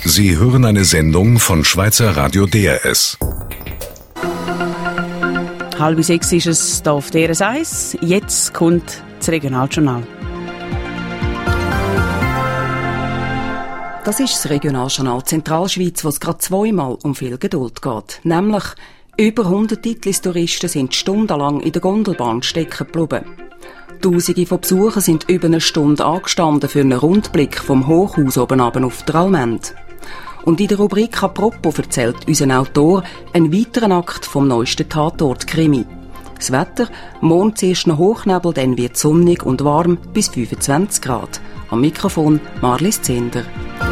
Sie hören eine Sendung von Schweizer Radio DRS. 5:30 ist es hier auf DRS 1. Jetzt kommt das Regionaljournal. Das ist das Regionaljournal Zentralschweiz, wo es gerade zweimal um viel Geduld geht. Nämlich über 100 Titlis-Touristen sind stundenlang in der Gondelbahn stecken geblieben. Tausende von Besuchern sind über eine Stunde angestanden für einen Rundblick vom Hochhaus oben auf der Allmende. Und in der Rubrik «Apropos» erzählt unser Autor einen weiteren Akt vom neuesten Tatort-Krimi. Das Wetter, morgen zuerst noch Hochnebel, dann wird es sonnig und warm bis 25 Grad. Am Mikrofon Marlies Zehnder.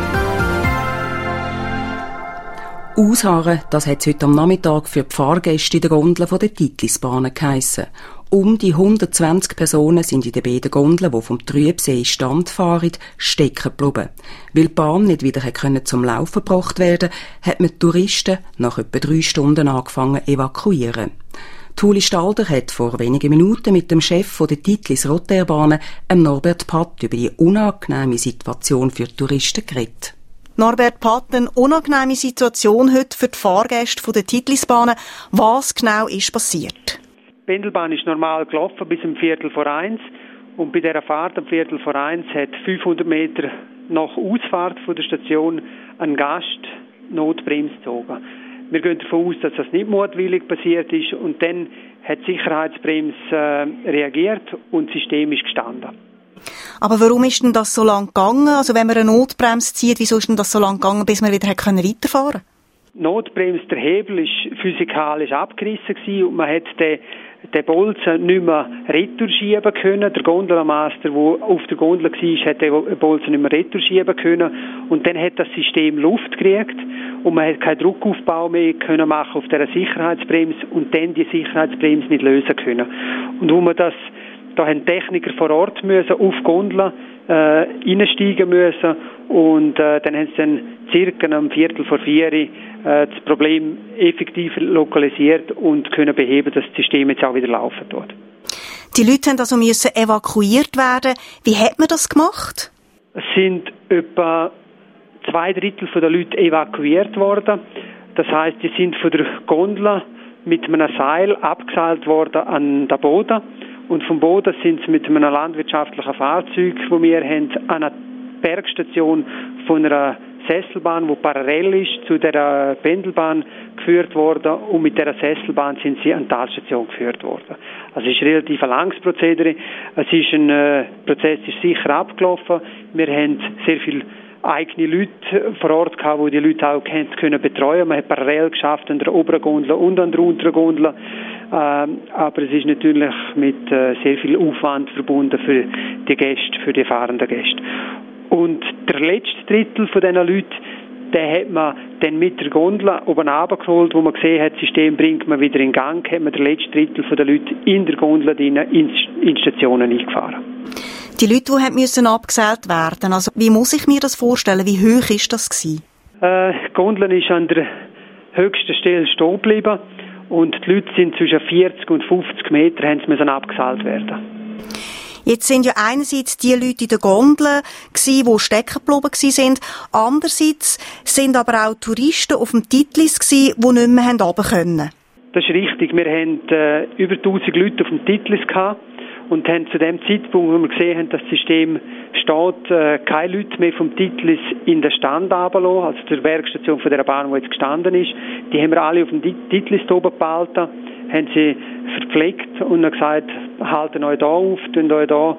Ausharren, das hat es heute am Nachmittag für die Fahrgäste in der Gondel von der Titlisbahnen geheissen. Die 120 Personen sind in den beiden Gondeln, die vom Trübsee in Stand fahren, stecken geblieben. Weil die Bahn nicht wieder zum Laufen gebracht werden konnte, hat man die Touristen nach etwa 3 Stunden angefangen zu evakuieren. Uli Stalder hat vor wenigen Minuten mit dem Chef der Titlis Rotärbahnen, Norbert Patt, über die unangenehme Situation für die Touristen geredet. Norbert Patt, eine unangenehme Situation heute für die Fahrgäste der Titlisbahnen. Was genau ist passiert? Die Pendelbahn ist normal gelaufen bis um 1:45 und bei dieser Fahrt um 1:45 hat 500 Meter nach Ausfahrt von der Station ein Gast Notbremse gezogen. Wir gehen davon aus, dass das nicht mutwillig passiert ist und dann hat die Sicherheitsbremse reagiert und das System ist gestanden. Aber warum ist denn das so lang gegangen? Also wenn man eine Notbremse zieht, wieso ist denn das so lang gegangen, bis man wieder weiterfahren konnte? Die Notbremse, der Hebel ist physikalisch abgerissen gewesen und man hat den Bolzen nicht mehr retour schieben können. Der Gondelmaster, der auf der Gondel war, hat den Bolzen nicht mehr retour schieben können. Und dann hat das System Luft gekriegt und man hat keinen Druckaufbau mehr können machen auf dieser Sicherheitsbremse und dann die Sicherheitsbremse nicht lösen können. Und wo man das, da haben Techniker vor Ort müssen auf die Gondel reinsteigen müssen und dann haben sie dann circa um 3:45 das Problem effektiv lokalisiert und können beheben, dass das System jetzt auch wieder laufen tut. Die Leute haben also müssen evakuiert werden. Wie hat man das gemacht? Es sind etwa 2/3 der Leute evakuiert worden. Das heisst, die sind von der Gondel mit einem Seil abgeseilt worden an den Boden. Und vom Boden sind sie mit einem landwirtschaftlichen Fahrzeug, das wir haben, an einer Bergstation von einer Sesselbahn, die parallel ist zu der Pendelbahn, geführt worden. Und mit dieser Sesselbahn sind sie an die Talstation geführt worden. Also es ist relativ ein langes Prozedere. Der Prozess ist sicher abgelaufen. Wir haben sehr viele eigene Leute vor Ort gehabt, die Leute auch können betreuen. Man hat parallel geschafft an der oberen Gondel und an der unteren Gondel. Aber es ist natürlich mit sehr viel Aufwand verbunden für die Gäste, für die fahrenden Gäste. Und der letzte Drittel von diesen Leuten, den hat man dann mit der Gondel oben runtergeholt, wo man gesehen hat, das System bringt man wieder in Gang, hat man den letzten Drittel der Leute in der Gondel in Stationen eingefahren. Die Leute, die müssen abgeseilt werden, also wie muss ich mir das vorstellen? Wie hoch ist das gewesen? Die Gondel ist an der höchsten Stelle stehen geblieben und die Leute sind zwischen 40 und 50 Meter müssen abgeseilt werden. Jetzt sind ja einerseits die Leute in der Gondel gsi, die stecken geblieben sind. Andererseits sind aber auch Touristen auf dem Titlis gsi, die nicht mehr runter können. Das ist richtig. Wir haben über 1000 Leute auf dem Titlis gehabt und haben zu dem Zeitpunkt, wo wir gesehen haben, dass das System steht, keine Leute mehr vom Titlis in den Stand runterlassen, also zur Bergstation von der Bahn, die jetzt gestanden ist. Die haben wir alle auf dem Titlis oben behalten, haben sie verpflegt und haben gesagt, halten euch da auf, tun euch da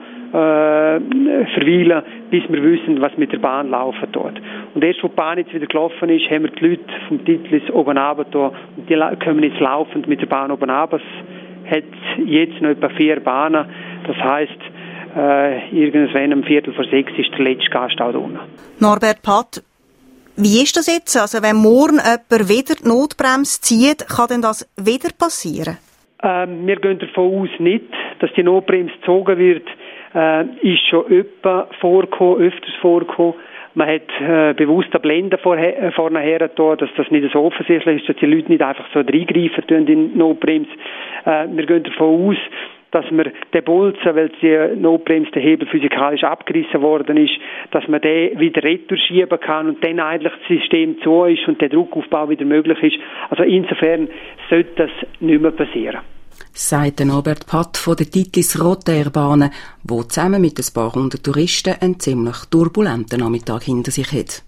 verweilen, bis wir wissen, was mit der Bahn laufen tut. Und erst, wo die Bahn jetzt wieder gelaufen ist, haben wir die Leute vom Titlis oben runter und die kommen jetzt laufend mit der Bahn oben runter. Es hat jetzt noch etwa 4 Bahnen. Das heisst, irgendwann um 5:45 ist der letzte Gast auch da unten. Norbert Patt, wie ist das jetzt? Also wenn morgen jemand wieder die Notbremse zieht, kann denn das wieder passieren? Wir gehen davon aus nicht, dass die Notbremse gezogen wird. Ist schon öfters vorgekommen. Man hat bewusst eine Blende vorne her getan, dass das nicht so offensichtlich ist, dass die Leute nicht einfach so reingreifen in die Notbremse. Wir gehen davon aus, dass man den Bolzen, weil die notbremste Hebel physikalisch abgerissen worden ist, dass man den wieder retour schieben kann und dann eigentlich das System zu ist und der Druckaufbau wieder möglich ist. Also insofern sollte das nicht mehr passieren. Sagt Norbert Patt von der Titlis Rotärbahnen, wo zusammen mit ein paar hundert Touristen einen ziemlich turbulenten Nachmittag hinter sich hat.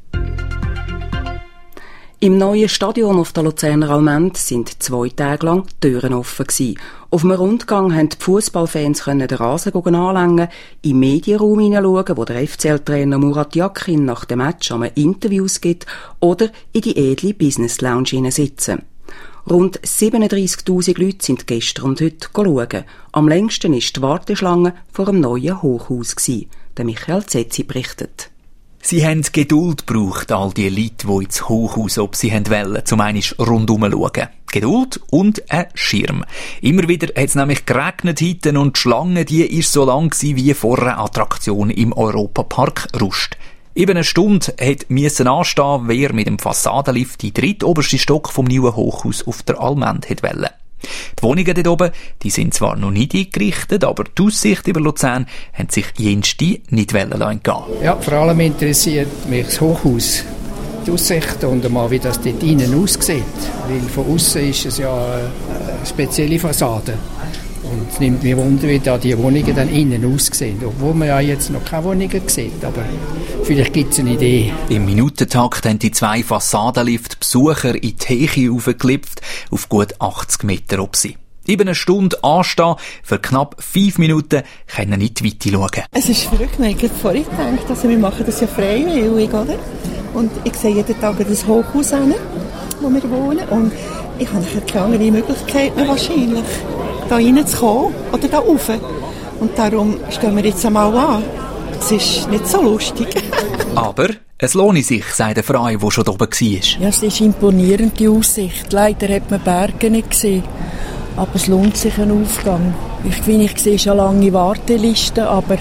Im neuen Stadion auf der Luzerner Allmend sind 2 Tage lang die Türen offen gewesen. Auf einem Rundgang konnten die Fußballfans den Rasen anlängen, im Medienraum hineinschauen, wo der FCL-Trainer Murat Yakin nach dem Match einmal Interviews gibt, oder in die edle Business Lounge hineinsitzen. Rund 37'000 Leute sind gestern und heute schauen. Am längsten war die Warteschlange vor einem neuen Hochhaus gewesen. Der Michael Zetzi berichtet. Sie haben Geduld gebraucht, all die Leute, die ins Hochhaus ob sie wollen, zum einen rundum schauen. Geduld und ein Schirm. Immer wieder hat es nämlich geregnet hinten und die Schlange, die ist so lang gewesen wie vor einer Attraktion im Europapark Rust. Über eine Stunde musste anstehen, wer mit dem Fassadenlift in den drittobersten Stock vom neuen Hochhaus auf der Allmend wollte. Die Wohnungen dort oben, die sind zwar noch nicht eingerichtet, aber die Aussicht über Luzern haben sich jenste nicht entgehen. Ja, vor allem interessiert mich das Hochhaus, die Aussicht und mal, wie das dort innen aussieht. Weil von außen ist es ja eine spezielle Fassade. Und es nimmt mich Wunder, wie da die Wohnungen dann innen aussehen. Obwohl man ja jetzt noch keine Wohnungen sieht, aber vielleicht gibt es eine Idee. Im Minutentakt haben die 2 Fassadenlift Besucher in die Höhe hochgeklipft, auf gut 80 Meter ob sie. Über eine Stunde anstehen, für knapp 5 Minuten können nicht weiter schauen. Es ist verrückt, ich habe vorhin gedacht, also wir machen das ja freiwillig, oder? Und ich sehe jeden Tag das Hochhaus hin, wo wir wohnen, und ich habe keine andere Möglichkeit mehr wahrscheinlich, da reinzukommen oder da rauf. Und darum stehen wir jetzt einmal an. Es ist nicht so lustig. Aber es lohnt sich, sagt eine Frau, die schon oben war. Ja, es ist imponierend, die Aussicht. Leider hat man Berge nicht gesehen. Aber es lohnt sich ein Aufgang. Ich sehe schon lange Wartelisten, aber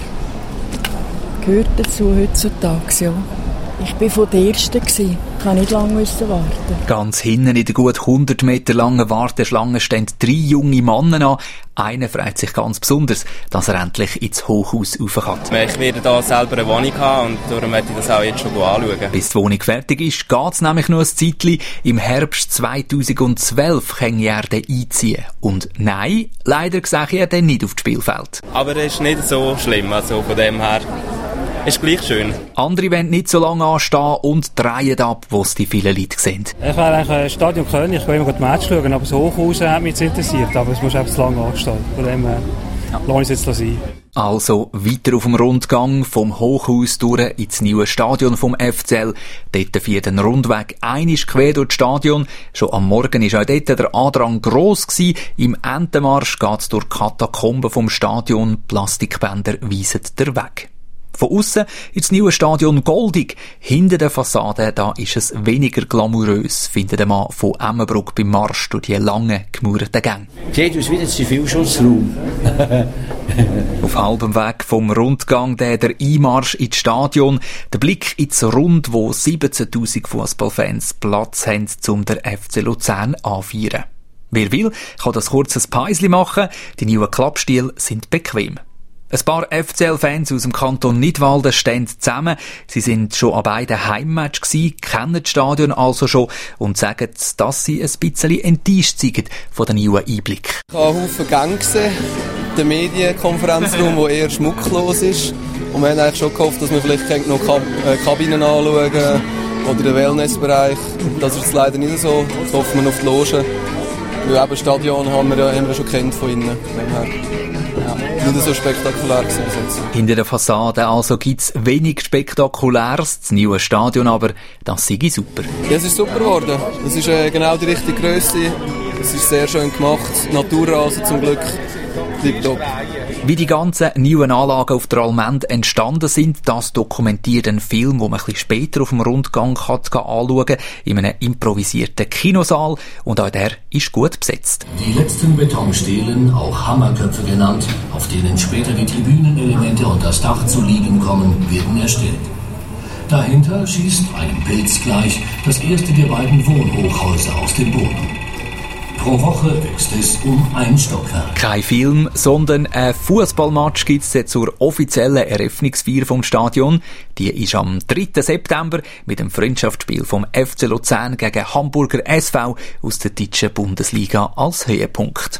gehört dazu heutzutage, ja. Ich war von der Ersten. Ich kann nicht lange warten. Ganz hinten in der gut 100 Meter langen Warteschlange stehen 3 junge Männer an. Einer freut sich ganz besonders, dass er endlich ins Hochhaus rauf kann. Ich werde hier selber eine Wohnung haben und darum möchte ich das auch jetzt schon anschauen. Bis die Wohnung fertig ist, geht es nämlich noch ein Zeitchen. Im Herbst 2012 kann er dann einziehen. Und nein, leider sehe ich dann nicht auf das Spielfeld. Aber es ist nicht so schlimm, also von dem her. Ist gleich schön. Andere wollen nicht so lange anstehen und drehen ab, wo es die vielen Leute sehen. Ich wäre eigentlich ein Stadion König, ich will immer die Match schauen, aber das Hochhaus hat mich jetzt interessiert, aber es muss einfach zu lange anstehen. Von dem lasse ich es jetzt sein. Also weiter auf dem Rundgang vom Hochhaus durch ins neue Stadion vom FCL. Dort führt ein Rundweg einmal quer durch das Stadion. Schon am Morgen war auch dort der Andrang gross gewesen. Im Entenmarsch geht es durch Katakomben vom Stadion. Plastikbänder weisen den Weg. Von aussen ist das neue Stadion goldig. Hinter der Fassade da ist es weniger glamourös, findet der Mann von Emmenbruck beim Marsch durch die langen, gemauerten Gänge. Geht uns wieder Zivilschutzraum. Auf halbem Weg vom Rundgang der Einmarsch ins Stadion. Der Blick ins Rund, wo 17'000 Fußballfans Platz haben, um den FC Luzern anfeiern. Wer will, kann das kurzes Päusli machen. Die neuen Klappstiele sind bequem. Ein paar FCL-Fans aus dem Kanton Nidwalden stehen zusammen. Sie sind schon an beiden Heimmatch gsi, kennen das Stadion also schon und sagen, dass sie ein bisschen enttäuscht sind von den neuen Einblick. Ich habe Haufen Gänge gesehen, den Medienkonferenzraum, der eher schmucklos ist. Und wir haben eigentlich schon gehofft, dass wir vielleicht noch Kabinen anschauen oder den Wellnessbereich. Das ist jetzt leider nicht so. Jetzt hoffen wir auf die Loge. Weil eben das Stadion haben wir schon kennt von innen. Nicht so spektakulär gewesen bis jetzt. Hinter der Fassade also gibt's wenig Spektakuläres, das neue Stadion aber, das sei super. Ja, es ist super geworden. Es ist genau die richtige Grösse. Es ist sehr schön gemacht. Naturrasen zum Glück. Tipptopp. Wie die ganzen neuen Anlagen auf der Allmend entstanden sind, das dokumentiert ein Film, den man ein bisschen später auf dem Rundgang anschauen kann, in einem improvisierten Kinosaal. Und auch der ist gut besetzt. Die letzten Betonstelen, auch Hammerköpfe genannt, auf denen später die Tribünenelemente und das Dach zu liegen kommen, werden erstellt. Dahinter schießt einem Pilz gleich das erste der beiden Wohnhochhäuser aus dem Boden. Pro Woche wächst es um ein Stockwerk. Kein Film, sondern ein Fußballmatch gibt es zur offiziellen Eröffnungsfeier vom Stadion. Die ist am 3. September mit dem Freundschaftsspiel vom FC Luzern gegen Hamburger SV aus der deutschen Bundesliga als Höhepunkt.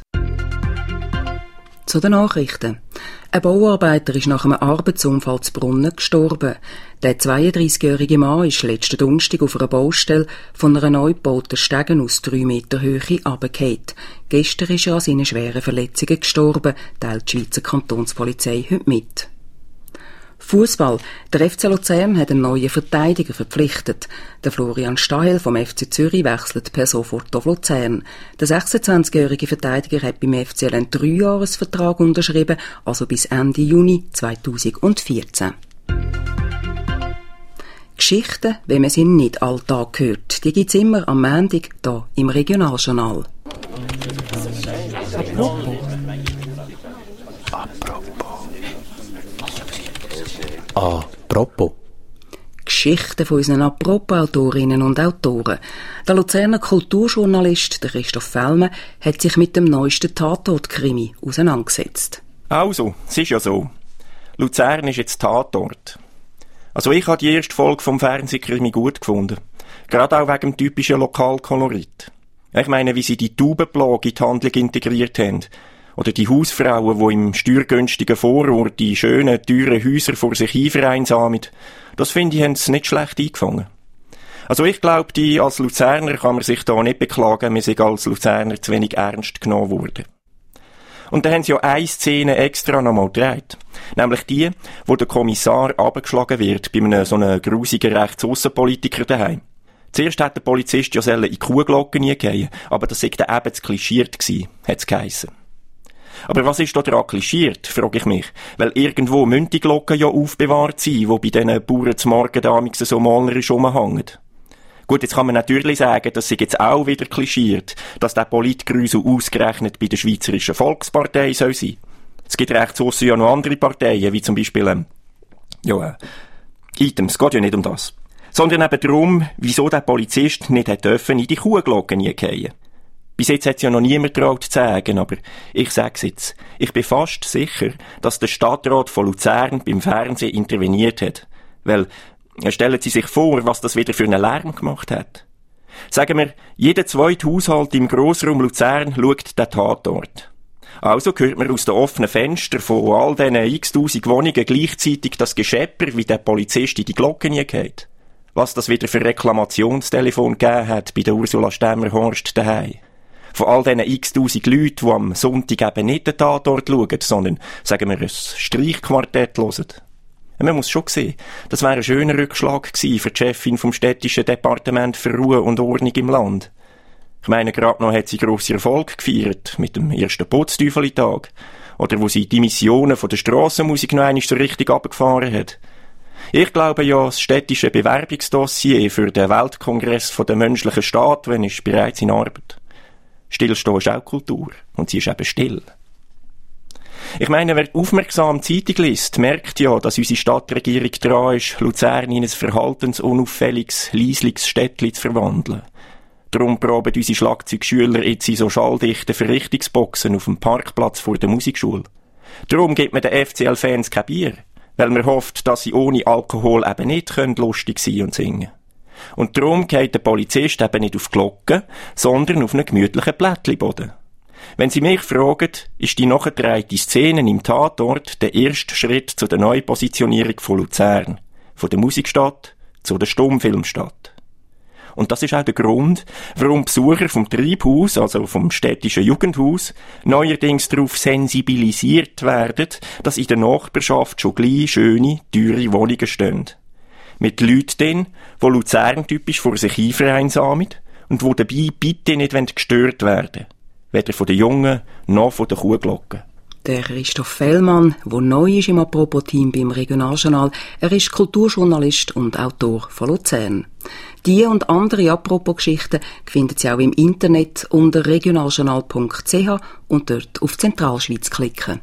Zu den Nachrichten. Ein Bauarbeiter ist nach einem Arbeitsunfall zu Brunnen gestorben. Der 32-jährige Mann ist letzten Donnerstag auf einer Baustelle von einer neu gebauten Stege aus 3 Meter Höhe runtergefallen. Gestern ist er an seinen schweren Verletzungen gestorben, teilt die Schweizer Kantonspolizei heute mit. Fußball. Der FC Luzern hat einen neuen Verteidiger verpflichtet. Der Florian Stahel vom FC Zürich wechselt per sofort auf Luzern. Der 26-jährige Verteidiger hat beim FCL einen 3-Jahres-Vertrag unterschrieben, also bis Ende Juni 2014. Geschichten, wie man sie nicht alltag hört, die gibt's immer am Montag hier im Regionaljournal. Apropos. Geschichten von unseren Apropos-Autorinnen und Autoren. Der Luzerner Kulturjournalist der Christoph Fellmann hat sich mit dem neuesten Tatort-Krimi auseinandergesetzt. Also, es ist ja so. Luzern ist jetzt Tatort. Also ich habe die erste Folge vom Fernsehkrimi gut gefunden. Gerade auch wegen dem typischen Lokalkolorit. Ich meine, wie sie die Taubenplage in die Handlung integriert haben. Oder die Hausfrauen, die im steuergünstigen Vorort die schönen, teuren Häuser vor sich hin vereinsamen. Das finde ich, haben sie nicht schlecht eingefangen. Also ich glaube, als Luzerner kann man sich da nicht beklagen, man sei als Luzerner zu wenig ernst genommen worden. Und dann haben sie ja eine Szene extra nochmal gedreht. Nämlich die, wo der Kommissar abgeschlagen wird bei einem so einem grusigen Rechtsaußenpolitiker daheim. Zuerst hat der Polizist ja in die Kuhglocke nie gehen, aber das sei dann eben zu klischiert gewesen, hat es geheissen. Aber was ist da daran klischiert, frage ich mich. Weil irgendwo müssen die Glocken ja aufbewahrt sein, die bei diesen Bauern zum Morgen damals so malerisch rumhängen. Gut, jetzt kann man natürlich sagen, das sei jetzt auch wieder klischiert, dass der Politgrüsel ausgerechnet bei der Schweizerischen Volkspartei soll sein. Es gibt rechts aussen ja noch andere Parteien, wie zum Beispiel, Items, es geht ja nicht um das. Sondern eben darum, wieso der Polizist nicht hätte dürfen in die Kuhglocke nie fallen. Bis jetzt hat es ja noch niemand getraut zu sagen, aber ich sag's jetzt. Ich bin fast sicher, dass der Stadtrat von Luzern beim Fernsehen interveniert hat. Weil, stellen Sie sich vor, was das wieder für einen Lärm gemacht hat. Sagen wir, jeder zweite Haushalt im Grossraum Luzern schaut den Tatort. Also hört man aus den offenen Fenstern von all diesen x-tausend Wohnungen gleichzeitig das Geschäpper, wie der Polizist in die Glocke nie geht. Was das wieder für Reklamationstelefon gegeben hat bei der Ursula Stemmer-Horst daheim. Von all diesen x-tausend Leuten, die am Sonntag eben nicht den Tatort schauen, sondern, sagen wir, ein Streichquartett hören. Man muss schon sehen, das wäre ein schöner Rückschlag gewesen für die Chefin vom städtischen Departement für Ruhe und Ordnung im Land. Ich meine, gerade noch hat sie grosse Erfolg gefeiert mit dem ersten Putzteufelitag. Oder wo sie die Missionen von der Strassenmusik noch einmal so richtig abgefahren hat. Ich glaube ja, das städtische Bewerbungsdossier für den Weltkongress von der menschlichen Statuen ist bereits in Arbeit. Stillstehen ist auch Kultur. Und sie ist eben still. Ich meine, wer aufmerksam die Zeitung liest, merkt ja, dass unsere Stadtregierung dran ist, Luzern in ein verhaltensunauffälliges, leisliches Städtchen zu verwandeln. Darum proben unsere Schlagzeugschüler jetzt in so schalldichten Verrichtungsboxen auf dem Parkplatz vor der Musikschule. Darum gibt man den FCL-Fans kein Bier, weil man hofft, dass sie ohne Alkohol eben nicht lustig sein und singen. Und darum geht der Polizist eben nicht auf die Glocke, sondern auf einen gemütlichen Plättchenboden. Wenn Sie mich fragen, ist die nachgedrehte Szene im Tatort der erste Schritt zu der Neupositionierung von Luzern, von der Musikstadt zu der Stummfilmstadt. Und das ist auch der Grund, warum Besucher vom Treibhaus, also vom städtischen Jugendhaus, neuerdings darauf sensibilisiert werden, dass in der Nachbarschaft schon gleich schöne, teure Wohnungen stehen. Mit Leuten, die Luzern-typisch vor sich hin vereinsamen und die dabei bitte nicht gestört werden. Weder von den Jungen noch von den Kuhglocken. Der Christoph Fellmann, der neu ist im Apropos-Team beim Regionaljournal, er ist Kulturjournalist und Autor von Luzern. Die und andere Apropos-Geschichten finden Sie auch im Internet unter regionaljournal.ch und dort auf Zentralschweiz klicken.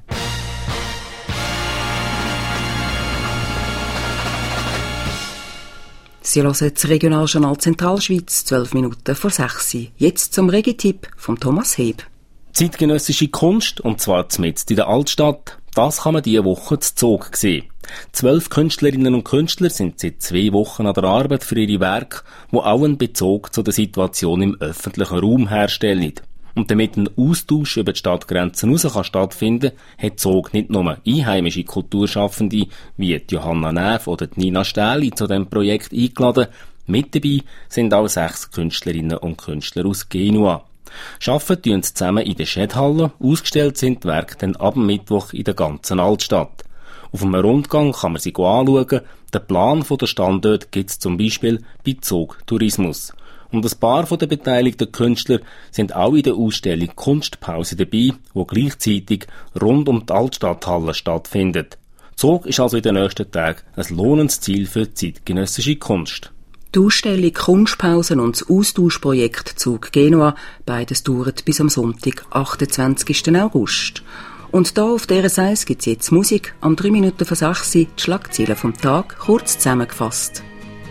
Sie hören das Regionaljournal Zentralschweiz, 12 Minuten vor 6 Uhr. Jetzt zum Regitipp von Thomas Heb. Zeitgenössische Kunst, und zwar mitten in der Altstadt, das kann man diese Woche zu Zug sehen. 12 Künstlerinnen und Künstler sind seit 2 Wochen an der Arbeit für ihre Werke, die auch einen Bezug zu der Situation im öffentlichen Raum herstellen. Und damit ein Austausch über die Stadtgrenzen hinaus kann stattfinden, hat Zug nicht nur einheimische Kulturschaffende wie die Johanna Neff oder die Nina Stähli zu diesem Projekt eingeladen. Mit dabei sind auch 6 Künstlerinnen und Künstler aus Genua. Arbeiten tun sie zusammen in der Schädhalle, ausgestellt sind die Werke dann ab Mittwoch in der ganzen Altstadt. Auf einem Rundgang kann man sie anschauen. Den Plan der Standorte gibt es zum Beispiel bei Zug Tourismus. Und ein paar der beteiligten Künstler sind auch in der Ausstellung Kunstpause dabei, die gleichzeitig rund um die Altstadthalle stattfindet. Zug ist also in den nächsten Tagen ein lohnendes Ziel für zeitgenössische Kunst. Die Ausstellung Kunstpausen und das Austauschprojekt Zug Genua, beides dauert bis am Sonntag, 28. August. Und da auf dieser Seite gibt es jetzt Musik, am 3 Minuten vor 6 Uhr, die Schlagzeilen vom Tag, kurz zusammengefasst.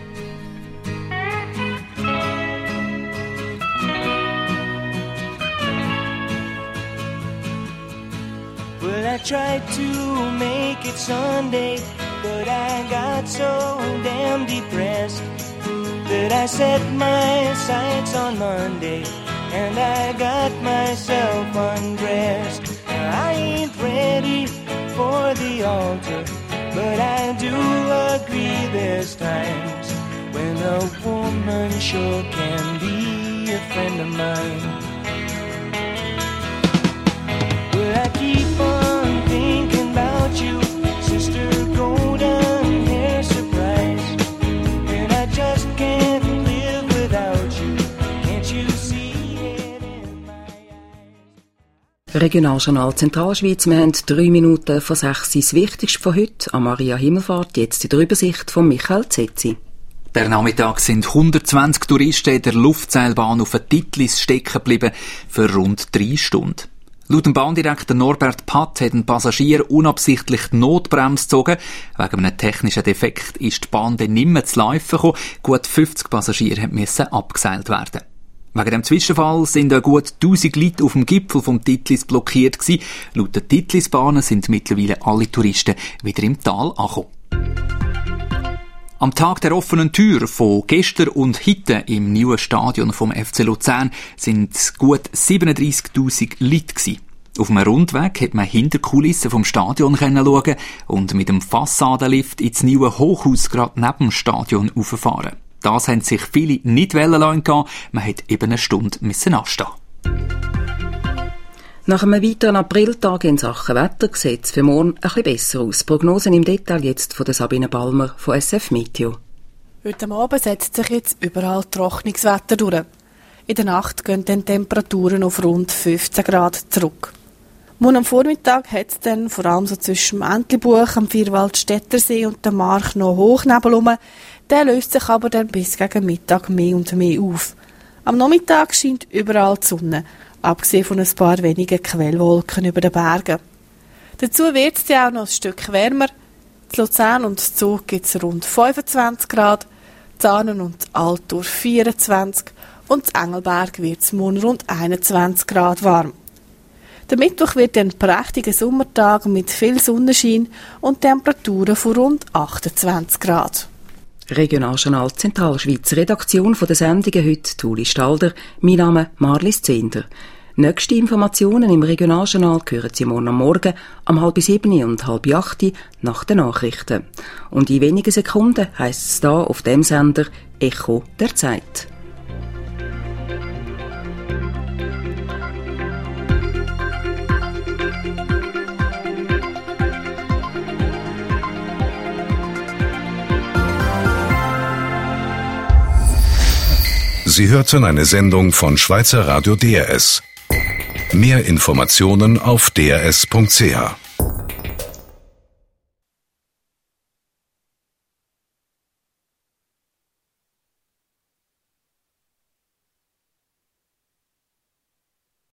I tried to make it Sunday, but I got so damn depressed that I set my sights on Monday and I got myself undressed. I ain't ready for the altar, but I do agree there's times when a woman sure can be a friend of mine. Well, I keep on thinking about you, sister golden hair surprise, and I just can't live without you. Can't you see it in my eyes? Regionaljournal Zentralschweiz, wir haben 3 Minuten vor 6 Uhr. Das Wichtigste von heute an Maria Himmelfahrt, jetzt in der Übersicht von Michael Zetzi. Der Nachmittag sind 120 Touristen in der Luftseilbahn auf der Titlis stecken geblieben für rund 3 Stunden. Laut dem Bahndirektor Norbert Patt hat ein Passagier unabsichtlich die Notbremse gezogen. Wegen einem technischen Defekt ist die Bahn dann nicht mehr zu Laufen gekommen. Gut 50 Passagiere mussten abgeseilt werden. Wegen dem Zwischenfall sind gut 1000 Leute auf dem Gipfel vom Titlis blockiert gewesen. Laut der Titlisbahnen sind mittlerweile alle Touristen wieder im Tal angekommen. Am Tag der offenen Tür von gestern und heute im neuen Stadion vom FC Luzern sind gut 37'000 Leute gewesen. Auf einem Rundweg hat man hinter die Kulissen vom Stadion schauen und mit dem Fassadenlift ins neue Hochhaus gerade neben dem Stadion rauffahren. Das haben sich viele nicht gehen lassen. Man hat eben eine Stunde anstehen. Nach einem weiteren Apriltag in Sachen Wetter sieht es für morgen ein bisschen besser aus. Prognosen im Detail jetzt von der Sabine Balmer von SF Meteo. Heute Abend setzt sich jetzt überall trockenes Wetter durch. In der Nacht gehen dann Temperaturen auf rund 15 Grad zurück. Morgen am Vormittag hat es dann vor allem so zwischen dem Entlebuch, am Vierwaldstättersee und dem Mark noch Hochnebel rum. Der löst sich aber dann bis gegen Mittag mehr und mehr auf. Am Nachmittag scheint überall die Sonne, abgesehen von ein paar wenigen Quellwolken über den Bergen. Dazu wird es ja auch noch ein Stück wärmer. In Luzern und Zug gibt es rund 25 Grad, Zahnen und Altdorf 24 und in Engelberg wird es morgen rund 21 Grad warm. Der Mittwoch wird ein prächtiger Sommertag mit viel Sonnenschein und Temperaturen von rund 28 Grad. Regionaljournal Zentralschweiz, Redaktion von der Sendungen heute Tuli Stalder, mein Name Marlies Zehnder. Nächste Informationen im Regionaljournal hören Sie morgen am Morgen um 6:30 und 7:30 nach den Nachrichten. Und in wenigen Sekunden heisst es da auf dem Sender Echo der Zeit. Sie hörten eine Sendung von Schweizer Radio DRS. Mehr Informationen auf drs.ch.